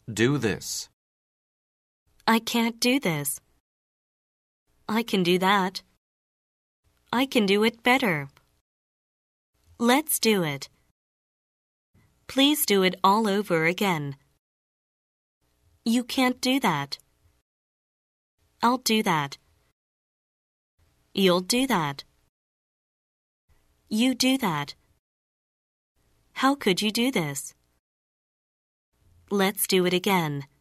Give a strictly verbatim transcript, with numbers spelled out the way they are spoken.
do this. I can't do this. I can do that. I can do it better. Let's do it. Please do it all over again. You can't do that. I'll do that. You'll do that. You do that. How could you do this? Let's do it again.